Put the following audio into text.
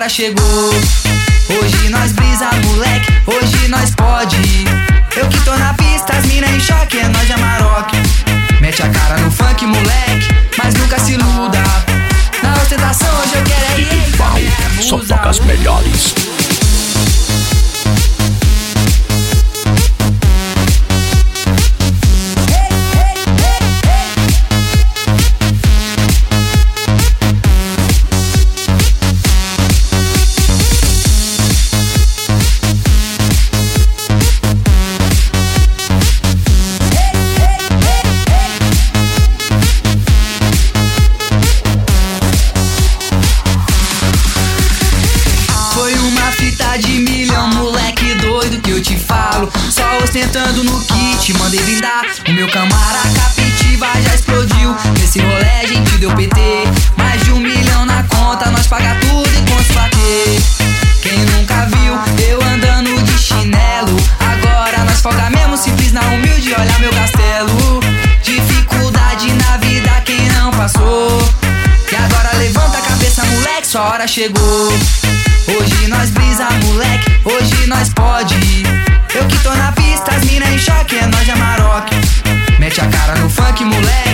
hora chegou. Hoje nós brisa, moleque, hoje nós pode. Eu que tô na pista, as mina em choque, é nós de Amarok. Mete a cara no funk, moleque, mas nunca se iluda. Na ostentação hoje eu quero é ir. Uau, só toca as melhores. Só ostentando no kit, mandei brindar. O meu camara Captiva já explodiu. Nesse rolê a gente deu PT. Mais de 1 milhão na conta, nós paga tudo e com os plaquê. Quem nunca viu eu andando de chinelo? Agora nós folga mesmo, simples na humilde, olha meu castelo. Dificuldade na vida quem não passou. E agora levanta a cabeça, moleque, sua hora chegou. Hoje nós brisa, moleque, hoje nós pode. Eu que tô na pista, as mina em choque, é nós de Amarok. Mete a cara no funk, moleque,